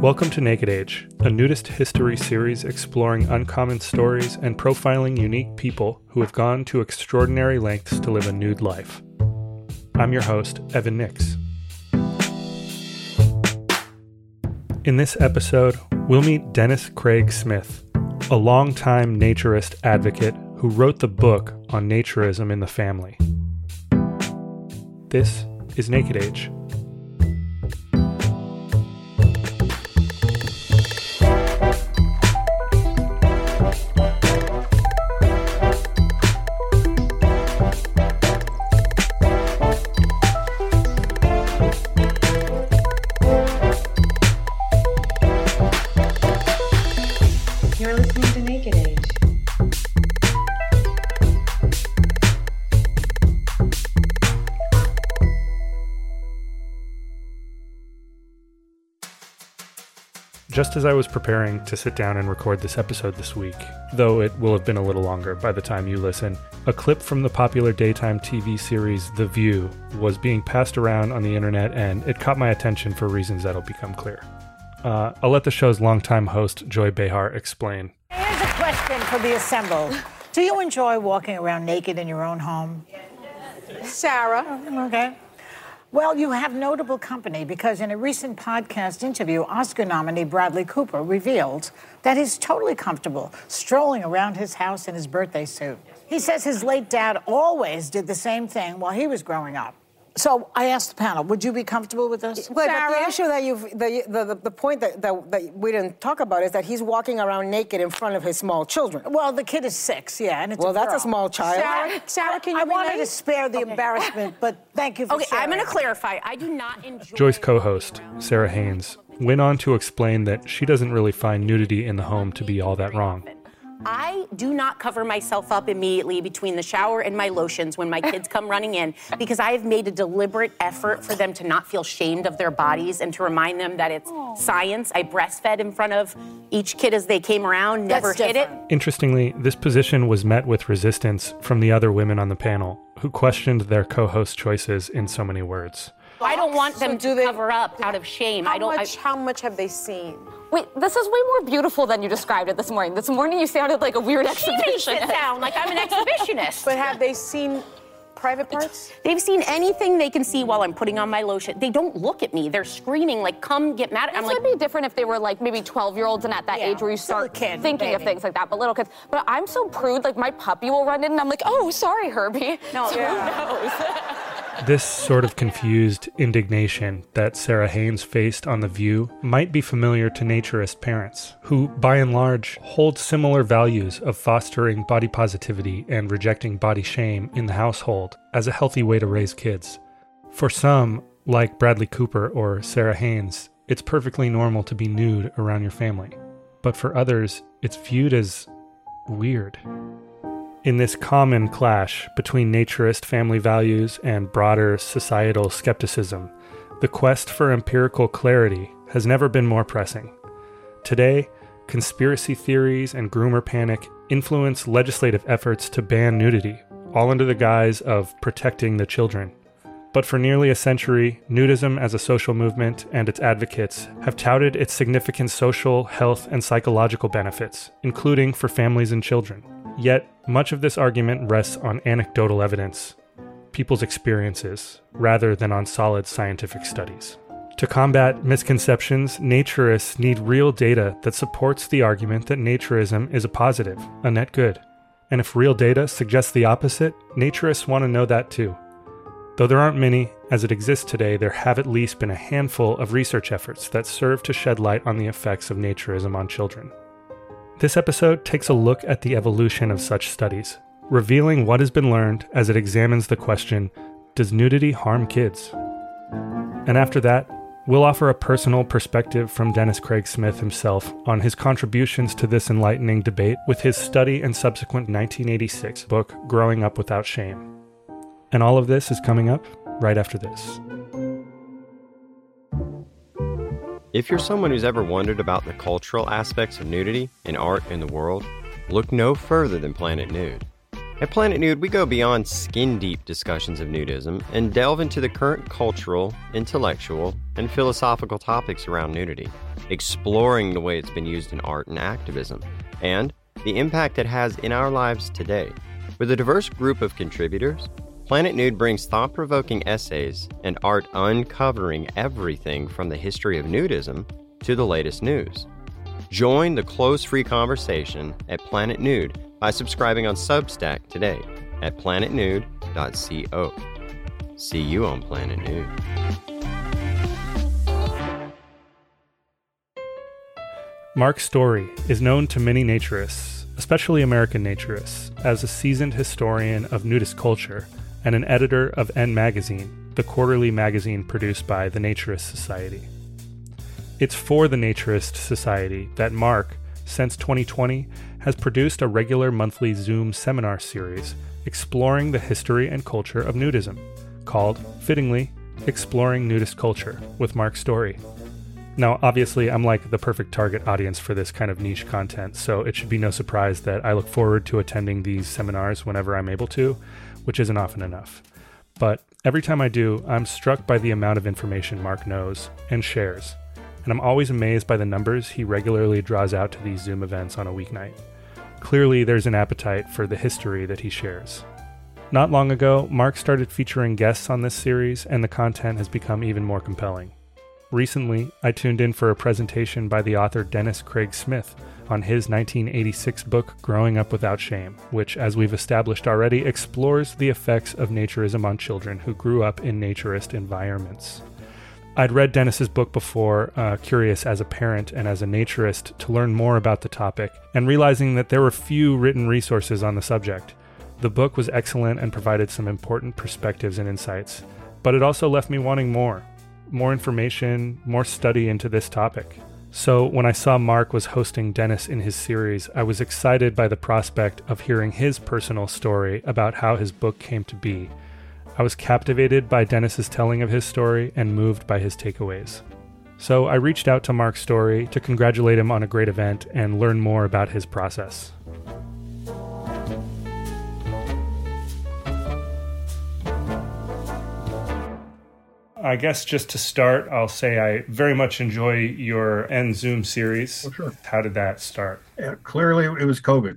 Welcome to Naked Age, a nudist history series exploring uncommon stories and profiling unique people who have gone to extraordinary lengths to live a nude life. I'm your host, Evan Nix. In this episode, we'll meet Dennis Craig Smith, a longtime naturist advocate who wrote the book on naturism in the family. This is Naked Age. You're listening to Naked Age. Just as I was preparing to sit down and record this episode this week, though it will have been a little longer by the time you listen, a clip from the popular daytime TV series The View was being passed around on the internet, and it caught my attention for reasons that'll become clear. I'll let the show's longtime host, Joy Behar, explain. Here's a question for the assembled. Do you enjoy walking around naked in your own home? Sarah. Okay. Well, you have notable company because in a recent podcast interview, Oscar nominee Bradley Cooper revealed that he's totally comfortable strolling around his house in his birthday suit. He says his late dad always did the same thing while he was growing up. So I asked the panel, would you be comfortable with this? But the issue that the point that we didn't talk about is that he's walking around naked in front of his small children. Well, the kid is 6, yeah, and it's that's a small child. Sarah, can you I wanted relate? to spare the embarrassment, but thank you for Okay, sharing. I'm going to clarify. I do not enjoy... Joy's co-host, Sarah Haynes, went on to explain that she doesn't really find nudity in the home to be all that wrong. I do not cover myself up immediately between the shower and my lotions when my kids come running in because I have made a deliberate effort for them to not feel shamed of their bodies and to remind them that it's science. I breastfed in front of each kid as they came around, never hid it. Interestingly, this position was met with resistance from the other women on the panel, who questioned their co-host choices in so many words. I don't want them to cover up out of shame. How much have they seen? Wait, this is way more beautiful than you described it this morning. This morning you sounded like a weird exhibitionist. She makes it sound like I'm an exhibitionist. But have they seen private parts? They've seen anything they can see while I'm putting on my lotion. They don't look at me. They're screaming like, come get mad at me. This would be different if they were like maybe 12-year-olds and at that age where you start thinking of things like that, but little kids. But I'm so prude, like my puppy will run in and I'm like, oh, sorry, Herbie. No, who knows? This sort of confused indignation that Sarah Haynes faced on The View might be familiar to naturist parents, who, by and large, hold similar values of fostering body positivity and rejecting body shame in the household as a healthy way to raise kids. For some, like Bradley Cooper or Sarah Haynes, it's perfectly normal to be nude around your family. But for others, it's viewed as weird. In this common clash between naturist family values and broader societal skepticism, the quest for empirical clarity has never been more pressing. Today, conspiracy theories and groomer panic influence legislative efforts to ban nudity, all under the guise of protecting the children. But for nearly a century, nudism as a social movement and its advocates have touted its significant social, health, and psychological benefits, including for families and children. Yet, much of this argument rests on anecdotal evidence, people's experiences, rather than on solid scientific studies. To combat misconceptions, naturists need real data that supports the argument that naturism is a positive, a net good. And if real data suggests the opposite, naturists want to know that too. Though there aren't many, as it exists today, there have at least been a handful of research efforts that serve to shed light on the effects of naturism on children. This episode takes a look at the evolution of such studies, revealing what has been learned as it examines the question, does nudity harm kids? And after that, we'll offer a personal perspective from Dennis Craig Smith himself on his contributions to this enlightening debate with his study and subsequent 1986 book, Growing Up Without Shame. And all of this is coming up right after this. If you're someone who's ever wondered about the cultural aspects of nudity in art in the world, look no further than Planet Nude. At Planet Nude, we go beyond skin-deep discussions of nudism and delve into the current cultural, intellectual, and philosophical topics around nudity. exploring the way it's been used in art and activism, and the impact it has in our lives today. With a diverse group of contributors, Planet Nude brings thought-provoking essays and art uncovering everything from the history of nudism to the latest news. Join the close free conversation at Planet Nude by subscribing on Substack today at planetnude.co. See you on Planet Nude. Mark Story is known to many naturists, especially American naturists, as a seasoned historian of nudist culture and an editor of N Magazine, the quarterly magazine produced by the Naturist Society. It's for the Naturist Society that Mark, since 2020, has produced a regular monthly Zoom seminar series exploring the history and culture of nudism, called, fittingly, Exploring Nudist Culture with Mark Story. Now, obviously, I'm like the perfect target audience for this kind of niche content, so it should be no surprise that I look forward to attending these seminars whenever I'm able to, which isn't often enough. But every time I do, I'm struck by the amount of information Mark knows and shares, and I'm always amazed by the numbers he regularly draws out to these Zoom events on a weeknight. Clearly, there's an appetite for the history that he shares. Not long ago, Mark started featuring guests on this series, and the content has become even more compelling. Recently, I tuned in for a presentation by the author Dennis Craig Smith on his 1986 book, Growing Up Without Shame, which, as we've established already, explores the effects of naturism on children who grew up in naturist environments. I'd read Dennis's book before, curious as a parent and as a naturist to learn more about the topic, and realizing that there were few written resources on the subject. The book was excellent and provided some important perspectives and insights, but it also left me wanting more information, more study into this topic. So when I saw Mark was hosting Dennis in his series, I was excited by the prospect of hearing his personal story about how his book came to be. I was captivated by Dennis's telling of his story and moved by his takeaways. So I reached out to Mark Story to congratulate him on a great event and learn more about his process. I guess just to start, I'll say I very much enjoy your End Zoom series. Oh, sure. How did that start? Yeah, clearly, it was COVID.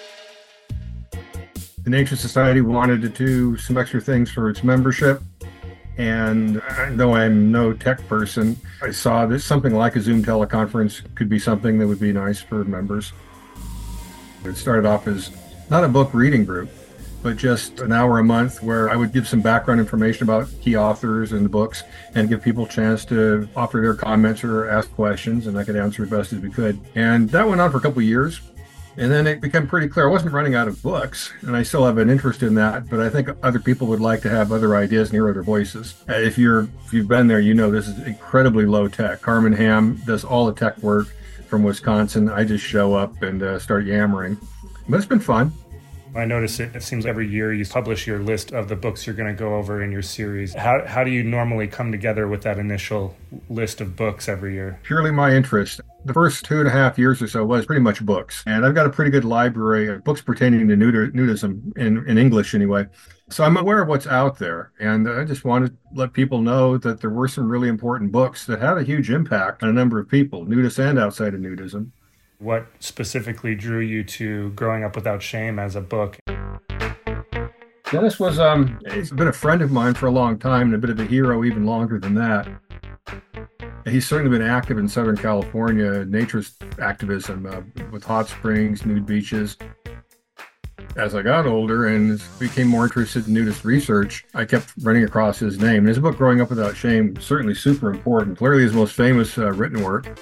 The Nature Society wanted to do some extra things for its membership. And though I'm no tech person, I saw that something like a Zoom teleconference could be something that would be nice for members. It started off as not a book reading group, but just an hour a month where I would give some background information about key authors and the books and give people a chance to offer their comments or ask questions, and I could answer as best as we could. And that went on for a couple of years. And then it became pretty clear I wasn't running out of books, and I still have an interest in that, but I think other people would like to have other ideas and hear other voices. If you've been there, you know this is incredibly low tech. Carmen Ham does all the tech work from Wisconsin. I just show up and start yammering. But it's been fun. I notice it seems every year you publish your list of the books you're going to go over in your series. How do you normally come together with that initial list of books every year? Purely my interest. The first 2.5 years or so was pretty much books. And I've got a pretty good library of books pertaining to nudism, in English anyway. So I'm aware of what's out there. And I just wanted to let people know that there were some really important books that had a huge impact on a number of people, nudists and outside of nudism. What specifically drew you to Growing Up Without Shame as a book? Dennis was he's been a friend of mine for a long time and a bit of a hero even longer than that. He's certainly been active in Southern California, naturist activism with hot springs, nude beaches. As I got older and became more interested in nudist research, I kept running across his name. And his book, Growing Up Without Shame, certainly super important, clearly his most famous written work.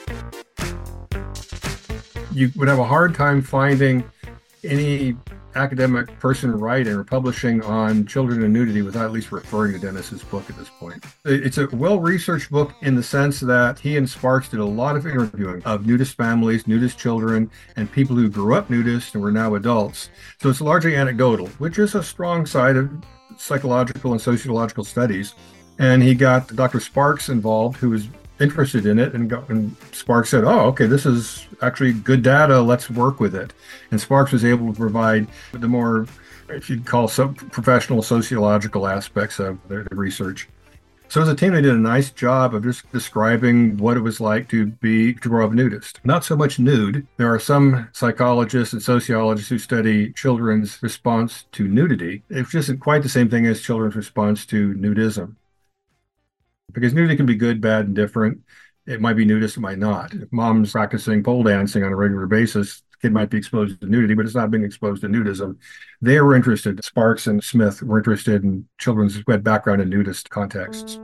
You would have a hard time finding any academic person writing or publishing on children and nudity without at least referring to Dennis's book at this point. It's a well-researched book in the sense that he and Sparks did a lot of interviewing of nudist families, nudist children, and people who grew up nudist and were now adults. So it's largely anecdotal, which is a strong side of psychological and sociological studies. And he got Dr. Sparks involved, who was interested in it, and Sparks said, oh, okay, this is actually good data, let's work with it. And Sparks was able to provide the more, if you'd call some professional sociological aspects of the research. So as a team, they did a nice job of just describing what it was like to grow up nudist. Not so much nude. There are some psychologists and sociologists who study children's response to nudity. It just isn't quite the same thing as children's response to nudism. Because nudity can be good, bad, and different. It might be nudist, it might not. If mom's practicing pole dancing on a regular basis, the kid might be exposed to nudity, but it's not being exposed to nudism. They were interested, Sparks and Smith were interested in children who had background in nudist contexts.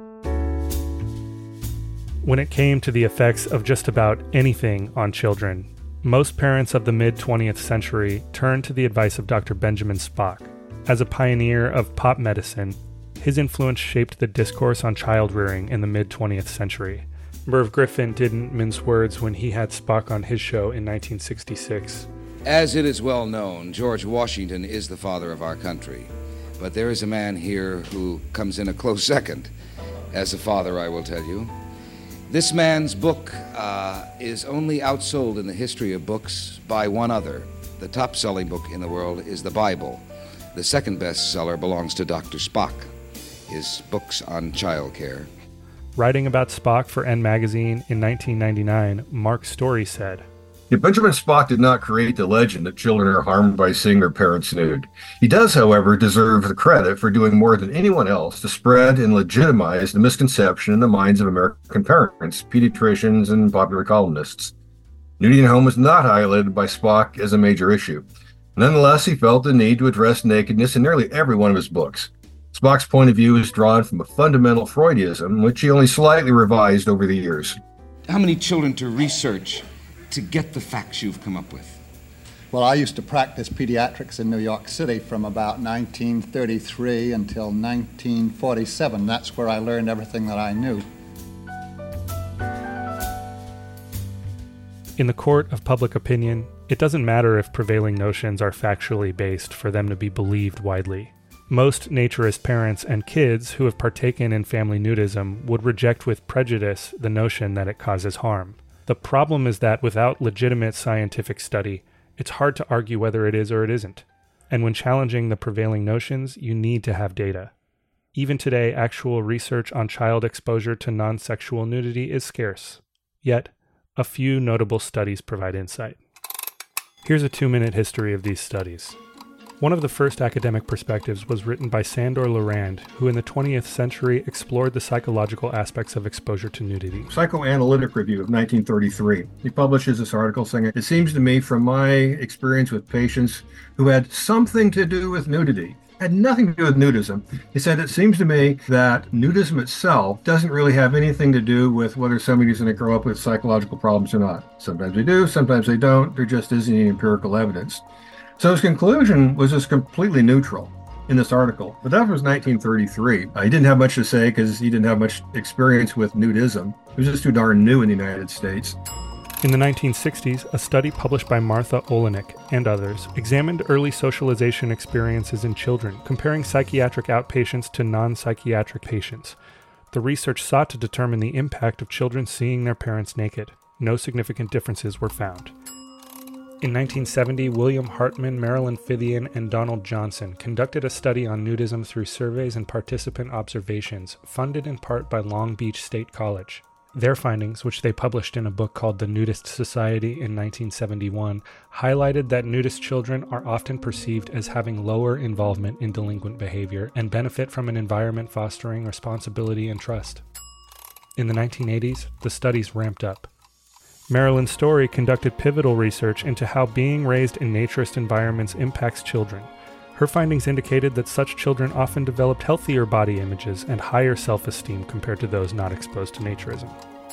When it came to the effects of just about anything on children, most parents of the mid-20th century turned to the advice of Dr. Benjamin Spock. As a pioneer of pop medicine, his influence shaped the discourse on child rearing in the mid-20th century. Merv Griffin didn't mince words when he had Spock on his show in 1966. As it is well known, George Washington is the father of our country. But there is a man here who comes in a close second. As a father, I will tell you. This man's book is only outsold in the history of books by one other. The top-selling book in the world is the Bible. The second bestseller belongs to Dr. Spock, his books on child care. Writing about Spock for N Magazine in 1999, Mark Story said, Benjamin Spock did not create the legend that children are harmed by seeing their parents nude. He does, however, deserve the credit for doing more than anyone else to spread and legitimize the misconception in the minds of American parents, pediatricians, and popular columnists. Nudity in the home was not highlighted by Spock as a major issue. Nonetheless, he felt the need to address nakedness in nearly every one of his books. Spock's point of view is drawn from a fundamental Freudism, which he only slightly revised over the years. How many children to research to get the facts you've come up with? Well, I used to practice pediatrics in New York City from about 1933 until 1947. That's where I learned everything that I knew. In the court of public opinion, it doesn't matter if prevailing notions are factually based for them to be believed widely. Most naturist parents and kids who have partaken in family nudism would reject with prejudice the notion that it causes harm. The problem is that without legitimate scientific study, it's hard to argue whether it is or it isn't. And when challenging the prevailing notions, you need to have data. Even today, actual research on child exposure to non-sexual nudity is scarce. Yet, a few notable studies provide insight. Here's a 2-minute history of these studies. One of the first academic perspectives was written by Sandor Lorand, who in the 20th century explored the psychological aspects of exposure to nudity. Psychoanalytic Review of 1933. He publishes this article saying, it seems to me from my experience with patients who had something to do with nudity, had nothing to do with nudism. He said, it seems to me that nudism itself doesn't really have anything to do with whether somebody's going to grow up with psychological problems or not. Sometimes they do, sometimes they don't. There just isn't any empirical evidence. So his conclusion was just completely neutral in this article. But that was 1933. He didn't have much to say because he didn't have much experience with nudism. It was just too darn new in the United States. In the 1960s, a study published by Martha Olenek and others examined early socialization experiences in children, comparing psychiatric outpatients to non-psychiatric patients. The research sought to determine the impact of children seeing their parents naked. No significant differences were found. In 1970, William Hartman, Marilyn Fithian, and Donald Johnson conducted a study on nudism through surveys and participant observations, funded in part by Long Beach State College. Their findings, which they published in a book called The Nudist Society in 1971, highlighted that nudist children are often perceived as having lower involvement in delinquent behavior and benefit from an environment fostering responsibility and trust. In the 1980s, the studies ramped up. Marilyn Story conducted pivotal research into how being raised in naturist environments impacts children. Her findings indicated that such children often developed healthier body images and higher self-esteem compared to those not exposed to naturism.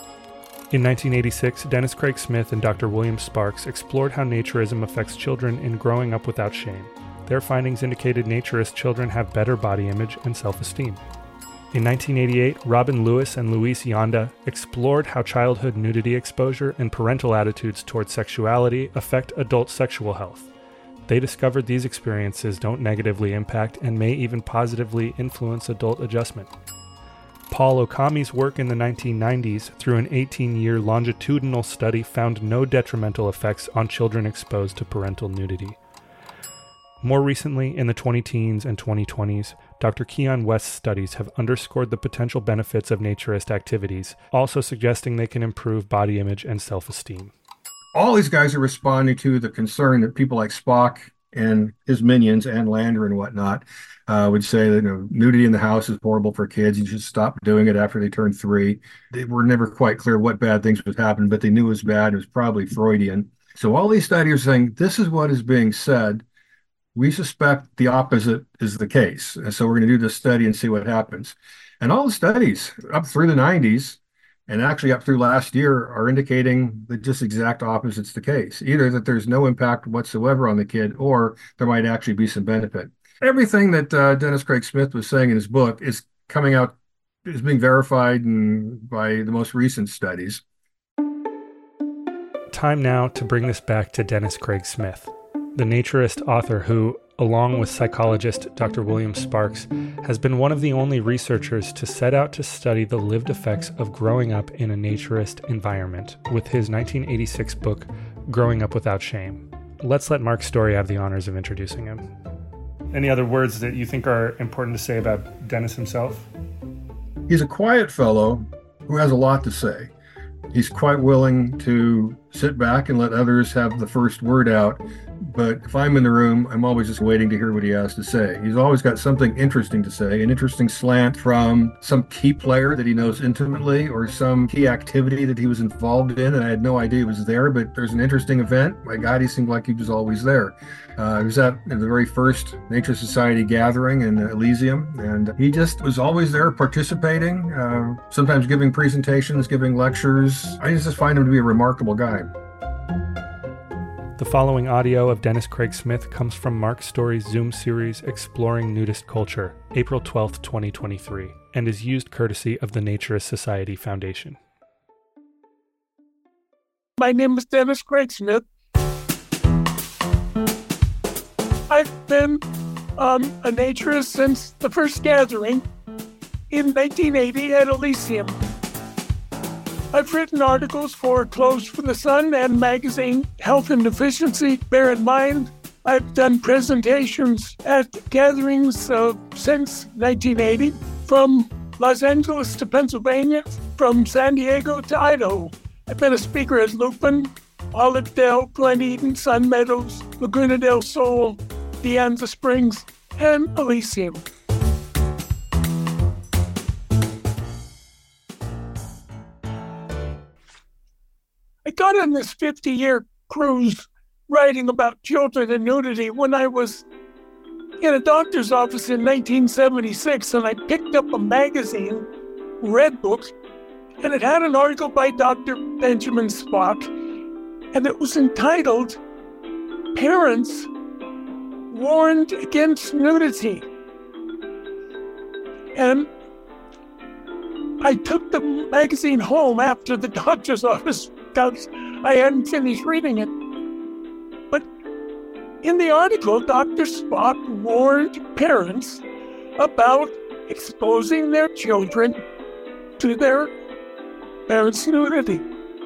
In 1986, Dennis Craig Smith and Dr. William Sparks explored how naturism affects children in growing up without shame. Their findings indicated naturist children have better body image and self-esteem. In 1988, Robin Lewis and Luis Yonda explored how childhood nudity exposure and parental attitudes toward sexuality affect adult sexual health. They discovered these experiences don't negatively impact and may even positively influence adult adjustment. Paul Okami's work in the 1990s through an 18-year longitudinal study found no detrimental effects on children exposed to parental nudity. More recently, in the 20-teens and 2020s, Dr. Keon West's studies have underscored the potential benefits of naturist activities, also suggesting they can improve body image and self-esteem. All these guys are responding to the concern that people like Spock and his minions and Lander and whatnot would say that nudity in the house is horrible for kids. You should stop doing it after they turn 3. They were never quite clear what bad things would happen, but they knew it was bad. It was probably Freudian. So all these studies are saying this is what is being said. We suspect the opposite is the case. And so we're going to do this study and see what happens. And all the studies up through the 90s and actually up through last year are indicating that just exact opposite's the case. Either that there's no impact whatsoever on the kid, or there might actually be some benefit. Everything that Dennis Craig Smith was saying in his book is coming out, is being verified by the most recent studies. Time now to bring this back to Dennis Craig Smith, the naturist author who, along with psychologist Dr. William Sparks, has been one of the only researchers to set out to study the lived effects of growing up in a naturist environment with his 1986 book, Growing Up Without Shame. Let's let Mark Story have the honors of introducing him. Any other words that you think are important to say about Dennis himself? He's a quiet fellow who has a lot to say. He's quite willing to sit back and let others have the first word out. But if I'm in the room, I'm always just waiting to hear what he has to say. He's always got something interesting to say, an interesting slant from some key player that he knows intimately or some key activity that he was involved in, and I had no idea he was there, but there's an interesting event. My God, he seemed like he was always there. He was at the very first Nature Society gathering in Elysium, and he just was always there participating, sometimes giving presentations, giving lectures. I just find him to be a remarkable guy. The following audio of Dennis Craig Smith comes from Mark Story's Zoom series Exploring Nudist Culture, April 12th, 2023, and is used courtesy of the Naturist Society Foundation. My name is Dennis Craig Smith. I've been a naturist since the first gathering in 1980 at Elysium. I've written articles for Clothes for the Sun and magazine Health and Efficiency. Bear in mind, I've done presentations at gatherings since 1980, from Los Angeles to Pennsylvania, from San Diego to Idaho. I've been a speaker at Lupin, Olive Dell, Glen Eden, Sun Meadows, Laguna del Sol, De Anza Springs, and Elysium. I got on this 50-year cruise writing about children and nudity when I was in a doctor's office in 1976, and I picked up a magazine, Red Book, and it had an article by Dr. Benjamin Spock, and it was entitled, Parents Warned Against Nudity. And I took the magazine home after the doctor's office because I hadn't finished reading it. But in the article, Dr. Spock warned parents about exposing their children to their parents' nudity.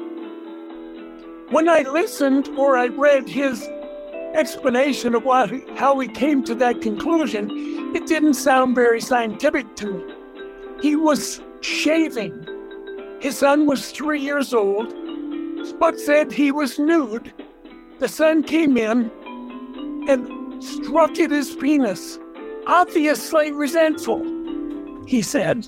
When I listened or I read his explanation of how he came to that conclusion, it didn't sound very scientific to me. He was shaving. His son was 3 years old. Spock said he was nude. The son came in and struck at his penis, obviously resentful, he said.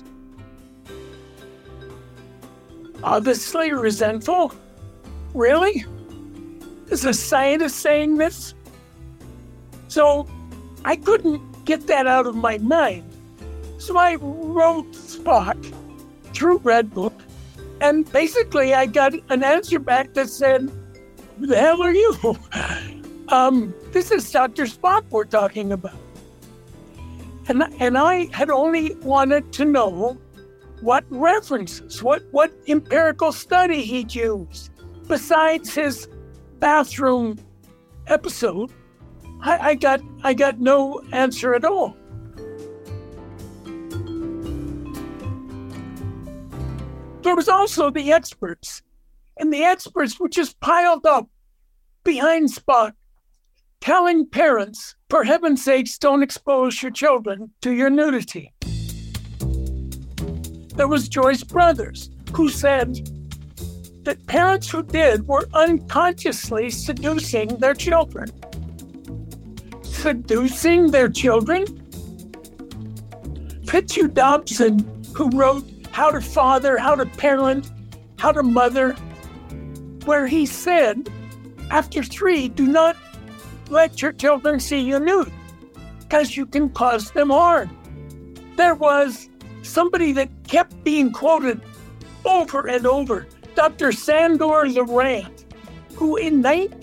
Obviously resentful? Really? Is a scientist saying this? So I couldn't get that out of my mind. So I wrote Spock through Red Book, and basically I got an answer back that said, who the hell are you? This is Dr. Spock we're talking about. And I had only wanted to know what references, what empirical study he'd used. Besides his bathroom episode, I got no answer at all. There was also the experts, and the experts were just piled up behind Spock, telling parents, for heaven's sakes, don't expose your children to your nudity. There was Joyce Brothers, who said that parents who did were unconsciously seducing their children. Seducing their children? Fitzhugh Dobson, who wrote How to Father, How to Parent, How to Mother, where he said, after 3, do not let your children see you nude, because you can cause them harm. There was somebody that kept being quoted over and over, Dr. Sandor Lorand, who in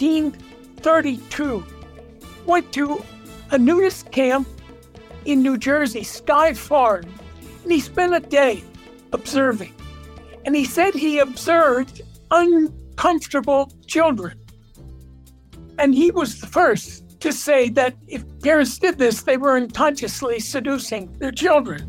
1932 went to a nudist camp in New Jersey, Sky Farm, and he spent a day observing. And he said he observed uncomfortable children. And he was the first to say that if parents did this, they were unconsciously seducing their children.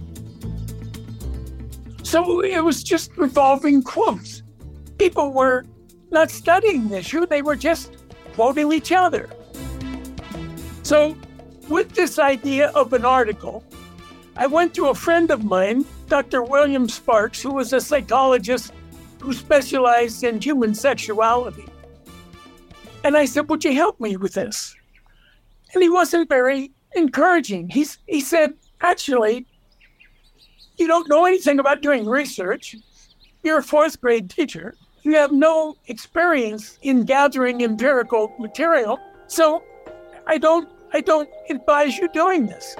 So it was just revolving quotes. People were not studying the issue, they were just quoting each other. So with this idea of an article, I went to a friend of mine, Dr. William Sparks, who was a psychologist who specialized in human sexuality. And I said, would you help me with this? And he wasn't very encouraging. He said, actually, you don't know anything about doing research. You're a 4th grade teacher. You have no experience in gathering empirical material. So I don't advise you doing this.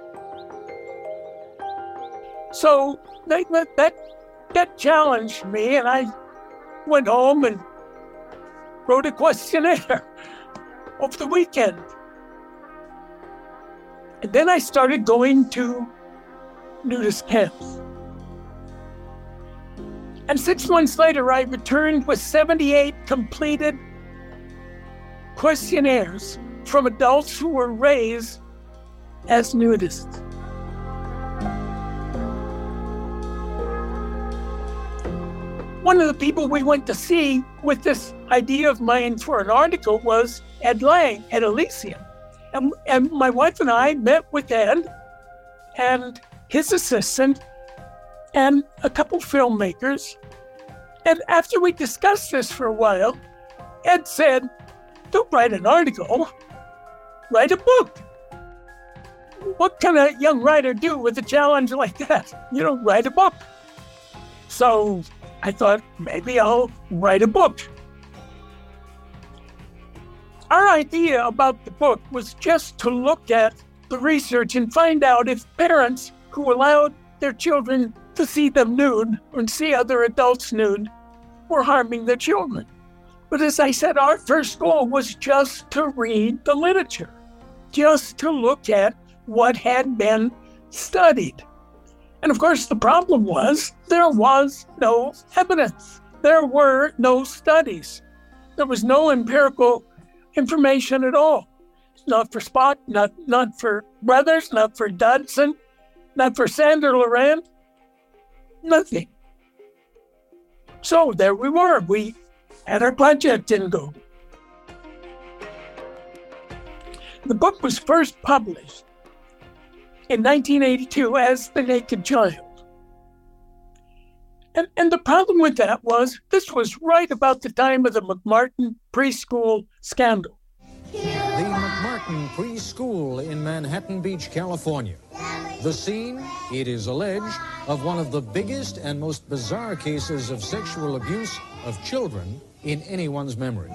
So that challenged me, and I went home and wrote a questionnaire over the weekend. And then I started going to nudist camps. And 6 months later, I returned with 78 completed questionnaires from adults who were raised as nudists. One of the people we went to see with this idea of mine for an article was Ed Lang at Elysium. And my wife and I met with Ed and his assistant and a couple filmmakers. And after we discussed this for a while, Ed said, don't write an article, write a book. What can a young writer do with a challenge like that? You know, write a book. So I thought, maybe I'll write a book. Our idea about the book was just to look at the research and find out if parents who allowed their children to see them nude or see other adults nude were harming their children. But as I said, our first goal was just to read the literature, just to look at what had been studied. And of course, the problem was there was no evidence. There were no studies. There was no empirical information at all. Not for Spock, not for Brothers, not for Dodson, not for Sandor Lorand, nothing. So there we were. We had our project in go. The book was first published in 1982 as The Naked Child. And the problem with that was this was right about the time of the McMartin preschool scandal. The McMartin preschool in Manhattan Beach, California. The scene, it is alleged, of one of the biggest and most bizarre cases of sexual abuse of children in anyone's memory.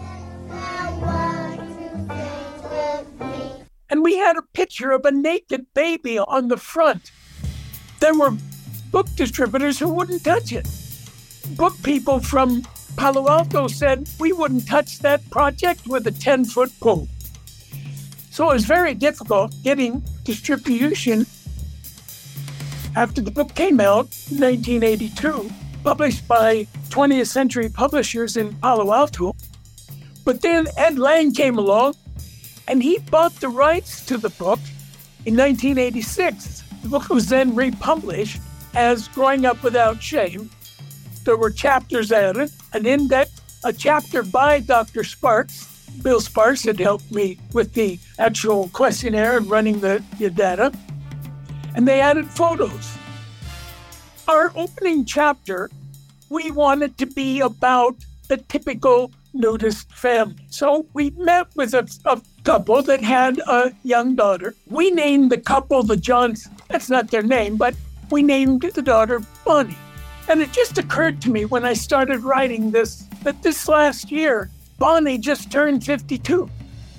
And we had a picture of a naked baby on the front. There were book distributors who wouldn't touch it. Book people from Palo Alto said we wouldn't touch that project with a 10-foot pole. So it was very difficult getting distribution. After the book came out in 1982, published by 20th Century Publishers in Palo Alto. But then Ed Lang came along and he bought the rights to the book in 1986. The book was then republished as Growing Up Without Shame. There were chapters added, an index, a chapter by Dr. Sparks, Bill Sparks had helped me with the actual questionnaire and running the data. And they added photos. Our opening chapter, we wanted to be about the typical nudist family. So we met with a couple that had a young daughter. We named the couple the Johnsons. That's not their name, but we named the daughter Bonnie. And it just occurred to me when I started writing this, that this last year, Bonnie just turned 52.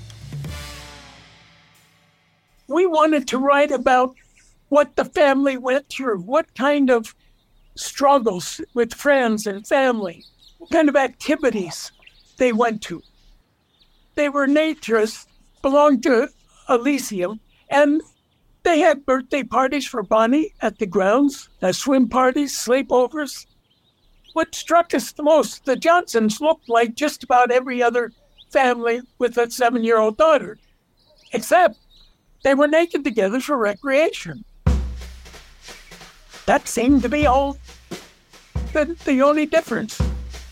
We wanted to write about what the family went through, what kind of struggles with friends and family, what kind of activities they went to. They were naturists, belonged to Elysium, and they had birthday parties for Bonnie at the grounds, swim parties, sleepovers. What struck us the most, the Johnsons looked like just about every other family with a 7-year-old daughter, except they were naked together for recreation. That seemed to be all the only difference.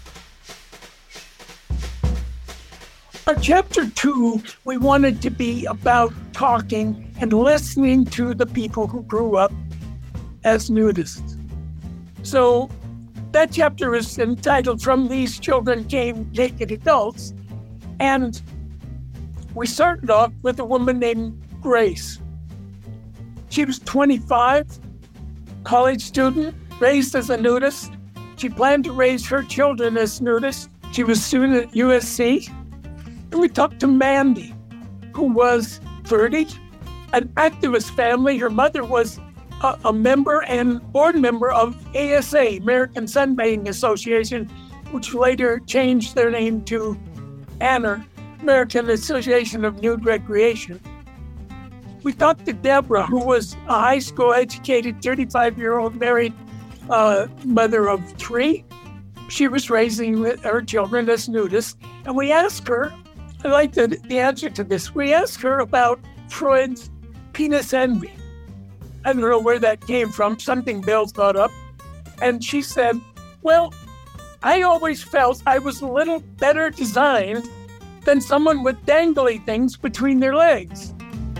Our chapter 2, we wanted to be about talking and listening to the people who grew up as nudists. So that chapter is entitled From These Children Came Naked Adults. And we started off with a woman named Grace. She was 25, college student, raised as a nudist. She planned to raise her children as nudists. She was a student at USC. And we talked to Mandy, who was 30, an activist family. Her mother was a member and board member of ASA, American Sunbathing Association, which later changed their name to ANNR, American Association of Nude Recreation. We talked to Deborah, who was a high school educated 35-year-old married mother of 3. She was raising her children as nudists. And we asked her, I like the answer to this. We asked her about Freud's penis envy. I don't know where that came from, something Bill thought up. And she said, well, I always felt I was a little better designed than someone with dangly things between their legs.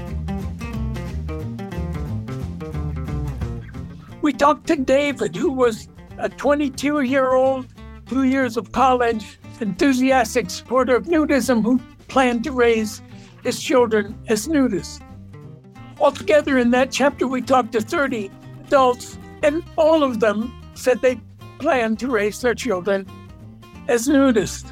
We talked to David, who was a 22-year-old, 2 years of college, enthusiastic supporter of nudism who planned to raise his children as nudists. Altogether in that chapter, we talked to 30 adults, and all of them said they planned to raise their children as nudists.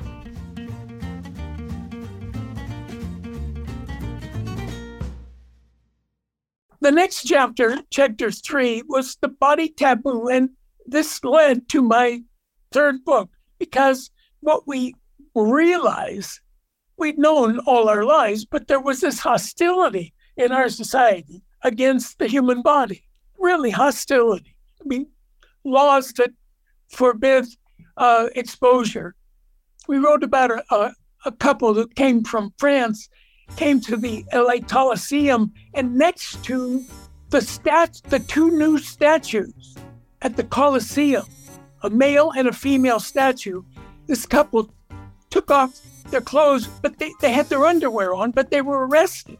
The next chapter, chapter 3, was the body taboo, and this led to my third book, because what we realized, we'd known all our lives, but there was this hostility in our society against the human body, really hostility. I mean, laws that forbid exposure. We wrote about a couple that came from France, came to the LA Coliseum, and next to the 2 new statues at the Coliseum, a male and a female statue, this couple took off their clothes, but they had their underwear on, but they were arrested.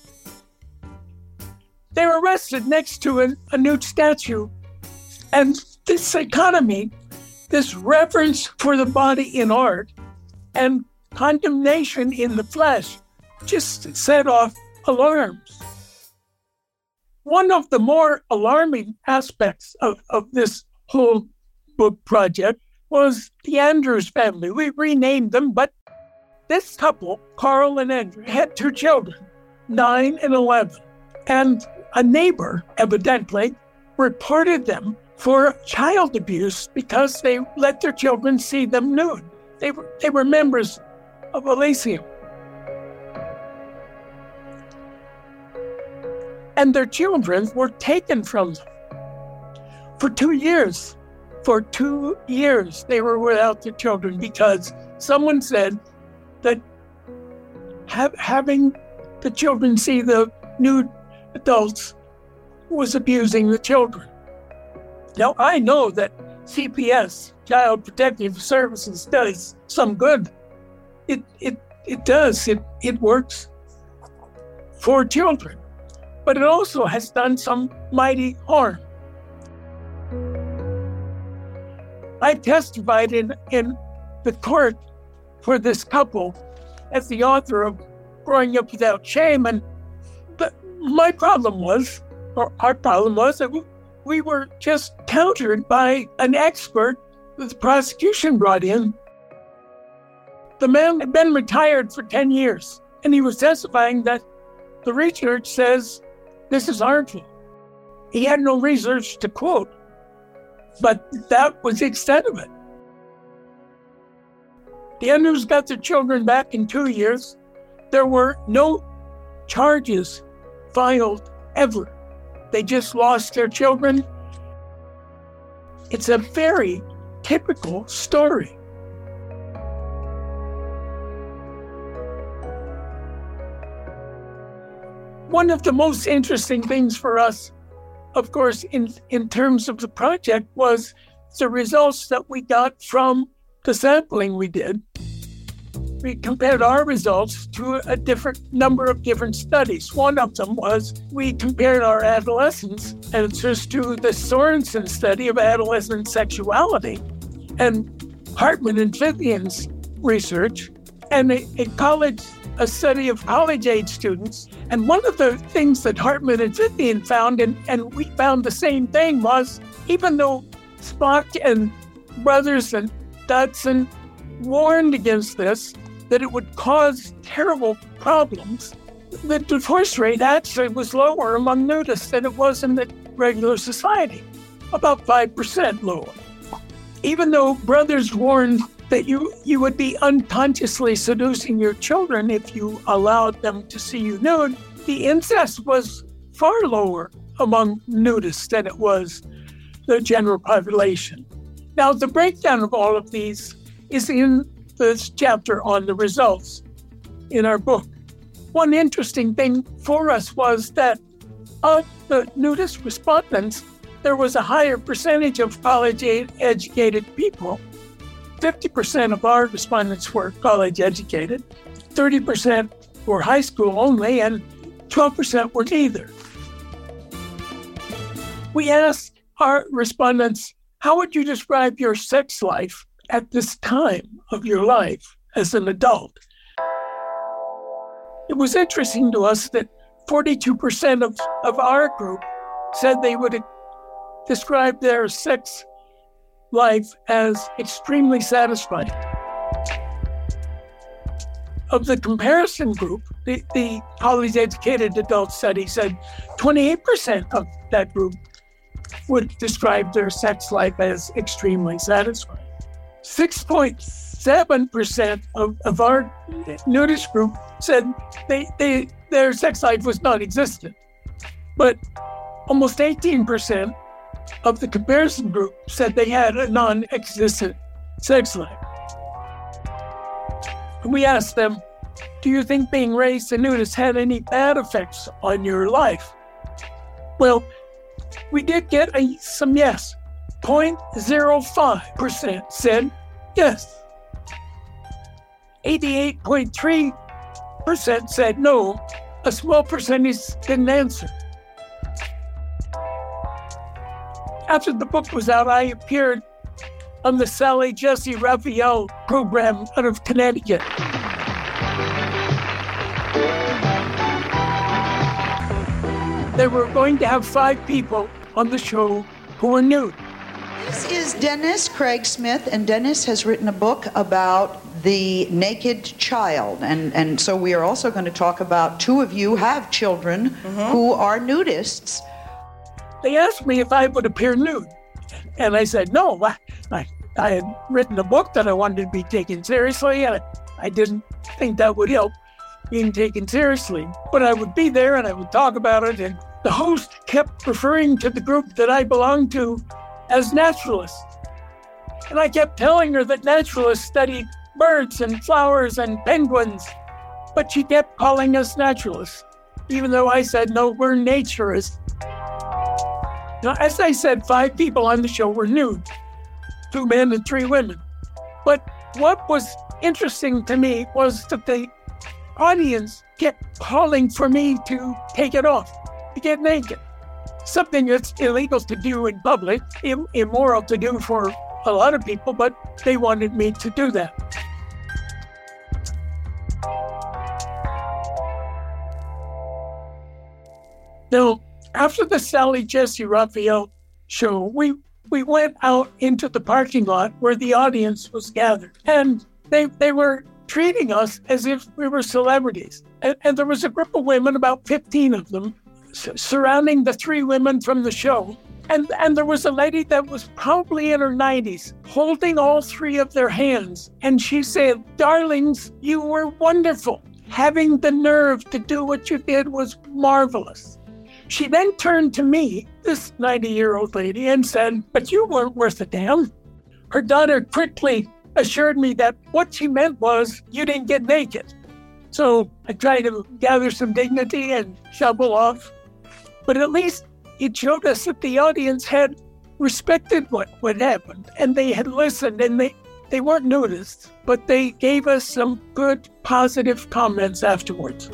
They were arrested next to a nude statue. And this dichotomy, this reverence for the body in art and condemnation in the flesh, just set off alarms. One of the more alarming aspects of this whole book project was the Andrews family. We renamed them, but this couple, Carl and Andrew, had 2 children, 9 and 11. And a neighbor, evidently, reported them for child abuse because they let their children see them nude. They were members of Elysium. And their children were taken from them for 2 years. For 2 years, they were without their children because someone said that having the children see the nude adults was abusing the children. Now, I know that CPS, Child Protective Services, does some good. It it does. It works for children. But it also has done some mighty harm. I testified in the court for this couple as the author of Growing Up Without Shame. And my problem was, or our problem was, that we were just countered by an expert that the prosecution brought in. The man had been retired for 10 years, and he was testifying that the research says this is harmful. He had no research to quote, but that was the extent of it. The Andrews got their children back in 2 years. There were no charges filed ever. They just lost their children. It's a very typical story. One of the most interesting things for us, of course, in terms of the project was the results that we got from the sampling we did. We compared our results to a different number of different studies. One of them was we compared our adolescents answers to the Sorensen study of adolescent sexuality and Hartman and Fithian's research and a study of college-age students. And one of the things that Hartman and Fithian found, and we found the same thing, was even though Spock and Brothers and Dodson warned against this, that it would cause terrible problems, the divorce rate actually was lower among nudists than it was in the regular society, about 5% lower. Even though Brothers warned that you would be unconsciously seducing your children if you allowed them to see you nude, the incest was far lower among nudists than it was the general population. Now, the breakdown of all of these is in this chapter on the results in our book. One interesting thing for us was that of the nudist respondents, there was a higher percentage of college-educated people. 50% of our respondents were college-educated, 30% were high school only, and 12% were neither. We asked our respondents, how would you describe your sex life at this time of your life as an adult? It was interesting to us that 42% of our group said they would describe their sex life as extremely satisfying. Of the comparison group, the college-educated adult study said 28% of that group would describe their sex life as extremely satisfying. 6.7% of our nudist group said their sex life was non-existent. But almost 18% of the comparison group said they had a non-existent sex life. And we asked them, do you think being raised a nudist had any bad effects on your life? Well, we did get some yes. 0.05% said yes. 88.3% said no. A small percentage didn't answer. After the book was out, I appeared on the Sally Jesse Raphael program out of Connecticut. They were going to have 5 people on the show who were nude. This is Dennis Craig Smith, and Dennis has written a book about the naked child. And so we are also going to talk about 2 of you have children who are nudists. They asked me if I would appear nude. And I said, no, I had written a book that I wanted to be taken seriously, and I didn't think that would help being taken seriously. But I would be there and I would talk about it, and the host kept referring to the group that I belonged to as naturalists. And I kept telling her that naturalists study birds and flowers and penguins, but she kept calling us naturalists, even though I said, no, we're naturists. Now, as I said, 5 people on the show were nude, 2 men and 3 women. But what was interesting to me was that the audience kept calling for me to take it off, to get naked. Something that's illegal to do in public, immoral to do for a lot of people, but they wanted me to do that. Now, after the Sally Jesse Raphael show, we went out into the parking lot where the audience was gathered, and they were treating us as if we were celebrities. And there was a group of women, about 15 of them, surrounding the 3 women from the show. And there was a lady that was probably in her 90s, holding all 3 of their hands. And she said, "Darlings, you were wonderful. Having the nerve to do what you did was marvelous." She then turned to me, this 90-year-old lady, and said, "But you weren't worth a damn." Her daughter quickly assured me that what she meant was, "You didn't get naked." So I tried to gather some dignity and shuffle off. But at least it showed us that the audience had respected what happened, and they had listened, and they weren't noticed, but they gave us some good, positive comments afterwards.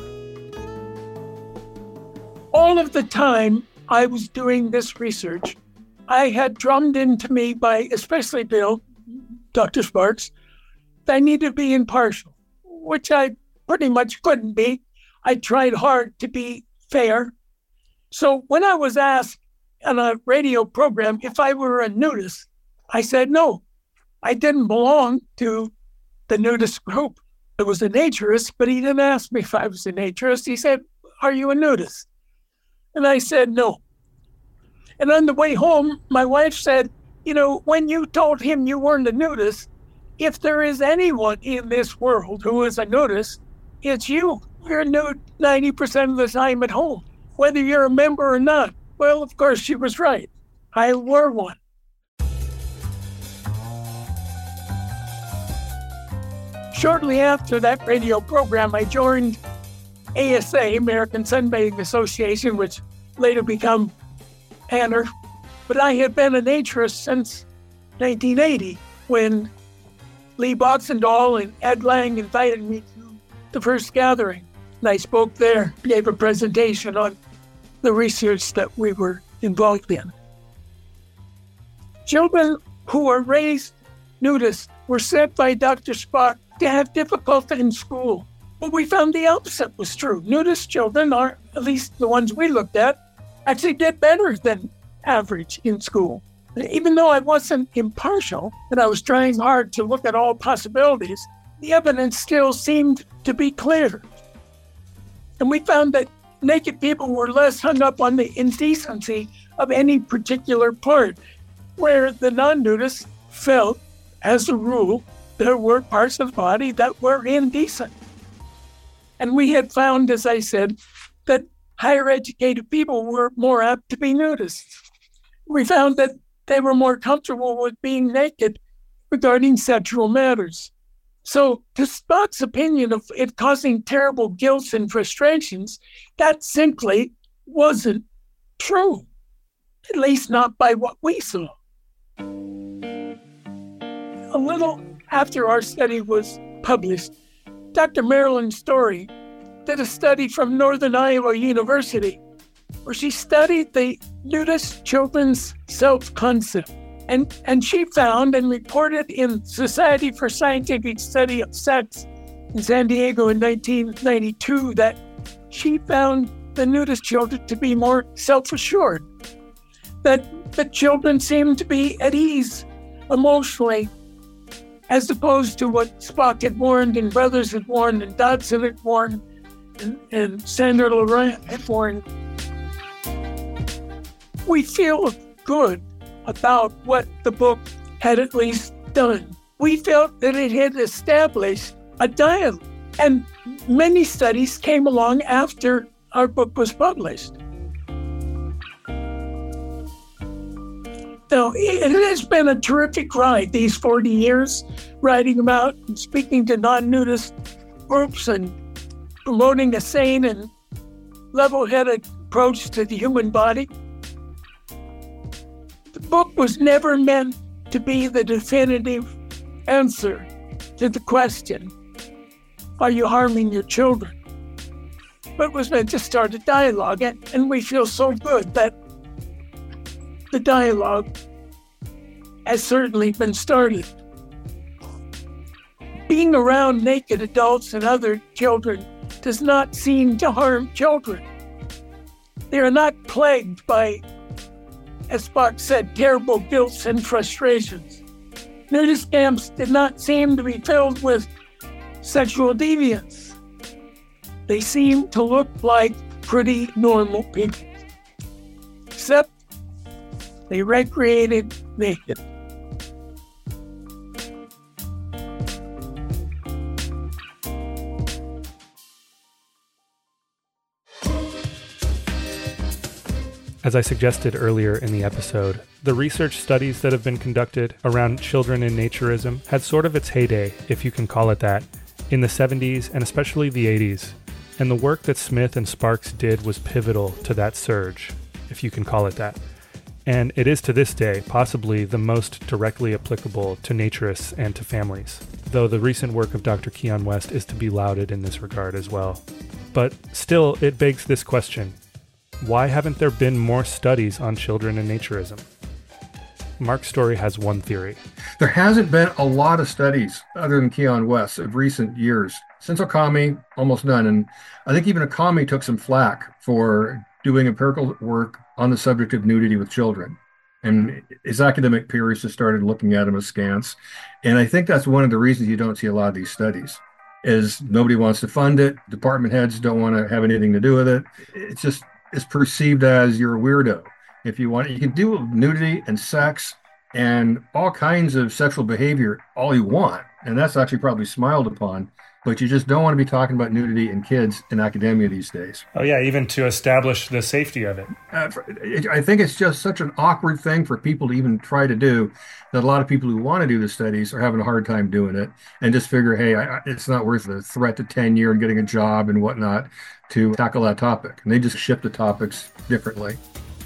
All of the time I was doing this research, I had drummed into me by, especially Bill, Dr. Sparks, that I needed to be impartial, which I pretty much couldn't be. I tried hard to be fair. So when I was asked on a radio program if I were a nudist, I said no. I didn't belong to the nudist group. I was a naturist, but he didn't ask me if I was a naturist. He said, "Are you a nudist?" And I said no. And on the way home, my wife said, "You know, when you told him you weren't a nudist, if there is anyone in this world who is a nudist, it's you. You're nude 90% of the time at home, whether you're a member or not." Well, of course, she was right. I wore one. Shortly after that radio program, I joined ASA, American Sunbathing Association, which later became ANR. But I had been a naturist since 1980 when Lee Boxendahl and Ed Lang invited me to the first gathering. And I spoke there, gave a presentation on the research that we were involved in. Children who were raised nudists were said by Dr. Spock to have difficulty in school. But we found the opposite was true. Nudist children, or at least the ones we looked at, actually did better than average in school. Even though I wasn't impartial and I was trying hard to look at all possibilities, the evidence still seemed to be clear. And we found that naked people were less hung up on the indecency of any particular part, where the non-nudists felt, as a rule, there were parts of the body that were indecent. And we had found, as I said, that higher educated people were more apt to be nudists. We found that they were more comfortable with being naked regarding sexual matters. So to Spock's opinion of it causing terrible guilt and frustrations, that simply wasn't true, at least not by what we saw. A little after our study was published, Dr. Marilyn Story did a study from Northern Iowa University where she studied the nudist children's self-concept. And she found and reported in Society for Scientific Study of Sex in San Diego in 1992 that she found the nudist children to be more self-assured, that the children seemed to be at ease emotionally, as opposed to what Spock had warned and Brothers had warned and Dodson had warned and Sandra Laurent had warned. We feel good about what the book had at least done. We felt that it had established a dialogue, and many studies came along after our book was published. Now, it has been a terrific ride these 40 years, writing about and speaking to non-nudist groups and promoting a sane and level-headed approach to the human body. The book was never meant to be the definitive answer to the question. are you harming your children? But it was meant to start a dialogue, and we feel so good that the dialogue has certainly been started. Being around naked adults and other children does not seem to harm children. They are not plagued by, as Spock said, terrible guilt and frustrations. Nudist camps did not seem to be filled with sexual deviance. They seem to look like pretty normal people. Except they recreated naked. As I suggested earlier in the episode, the research studies that have been conducted around children in naturism had sort of its heyday, if you can call it that, in the 70s and especially the 80s. And the work that Smith and Sparks did was pivotal to that surge, if you can call it that. And it is to this day possibly the most directly applicable to naturists and to families, though the recent work of Dr. Keon West is to be lauded in this regard as well. But still, it begs this question. Why haven't there been more studies on children and naturism? Mark Story has one theory. There hasn't been a lot of studies, other than Keon West, of recent years. Since Okami, almost none. And I think even Okami took some flack for doing empirical work on the subject of nudity with children. And his academic peers just started looking at him askance. And I think that's one of the reasons you don't see a lot of these studies, is nobody wants to fund it. Department heads don't want to have anything to do with it. It's perceived as you're a weirdo. If you want, you can do nudity and sex and all kinds of sexual behavior all you want. And that's actually probably smiled upon, but you just don't want to be talking about nudity and kids in academia these days. Oh yeah, even to establish the safety of it. I think it's just such an awkward thing for people to even try to do, that a lot of people who want to do the studies are having a hard time doing it and just figure, hey, it's not worth the threat to tenure and getting a job and whatnot to tackle that topic. And they just shift the topics differently.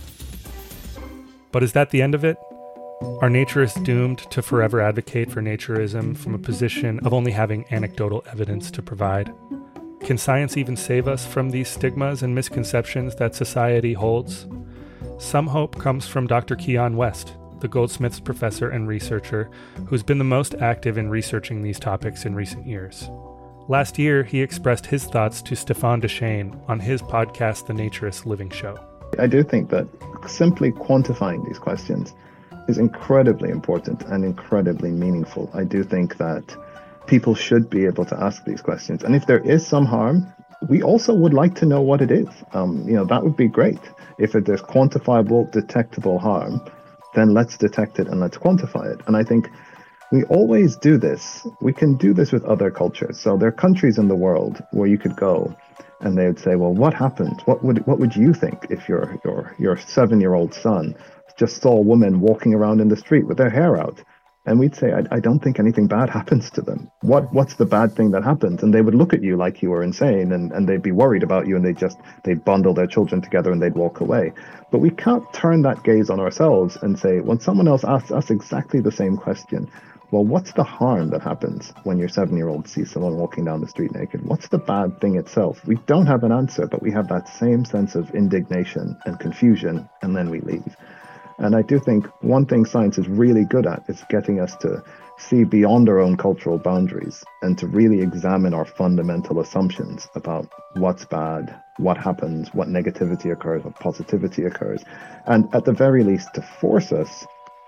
But is that the end of it? Are naturists doomed to forever advocate for naturism from a position of only having anecdotal evidence to provide? Can science even save us from these stigmas and misconceptions that society holds? Some hope comes from Dr. Keon West, the Goldsmiths professor and researcher who's been the most active in researching these topics in recent years. Last year, he expressed his thoughts to Stefan Deshane on his podcast, The Naturist Living Show. I do think that simply quantifying these questions is incredibly important and incredibly meaningful. I do think that people should be able to ask these questions. And if there is some harm, we also would like to know what it is. That would be great. If there's quantifiable, detectable harm, then let's detect it and let's quantify it. And I think we always do this. We can do this with other cultures. So there are countries in the world where you could go and they would say, well, what happened? What would you think if your 7-year-old son just saw a woman walking around in the street with their hair out? And we'd say, I don't think anything bad happens to them. What's the bad thing that happens? And they would look at you like you were insane, and they'd be worried about you, and they'd bundle their children together and they'd walk away. But we can't turn that gaze on ourselves and say, when someone else asks us exactly the same question, well, what's the harm that happens when your 7-year-old sees someone walking down the street naked? What's the bad thing itself? We don't have an answer, but we have that same sense of indignation and confusion, and then we leave. And I do think one thing science is really good at is getting us to see beyond our own cultural boundaries and to really examine our fundamental assumptions about what's bad, what happens, what negativity occurs, what positivity occurs, and at the very least to force us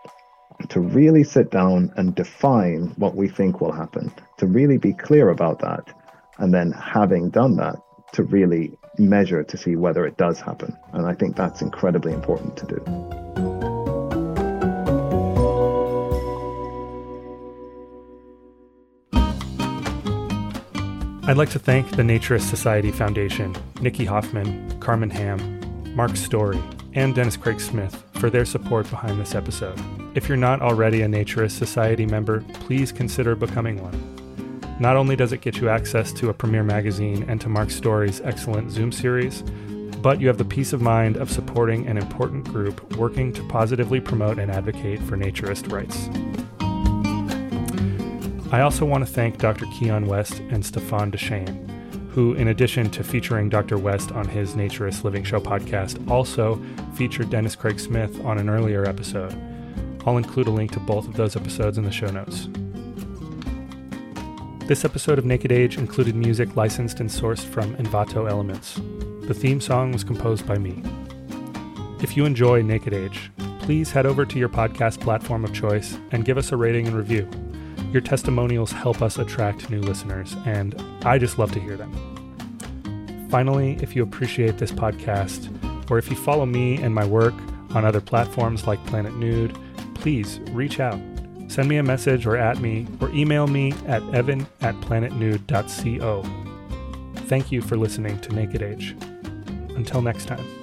to really sit down and define what we think will happen, to really be clear about that, and then having done that, to really measure to see whether it does happen. And I think that's incredibly important to do. I'd like to thank the Naturist Society Foundation, Nikki Hoffman, Carmen Ham, Mark Story, and Dennis Craig Smith for their support behind this episode. If you're not already a Naturist Society member, please consider becoming one. Not only does it get you access to a premier magazine and to Mark Story's excellent Zoom series, but you have the peace of mind of supporting an important group working to positively promote and advocate for naturist rights. I also want to thank Dr. Keon West and Stefan Deshane, who, in addition to featuring Dr. West on his Naturist Living Show podcast, also featured Dennis Craig Smith on an earlier episode. I'll include a link to both of those episodes in the show notes. This episode of Naked Age included music licensed and sourced from Envato Elements. The theme song was composed by me. If you enjoy Naked Age, please head over to your podcast platform of choice and give us a rating and review. Your testimonials help us attract new listeners, and I just love to hear them. Finally, if you appreciate this podcast, or if you follow me and my work on other platforms like Planet Nude, please reach out. Send me a message or at me, or email me at evan@planetnude.co. Thank you for listening to Naked Age. Until next time.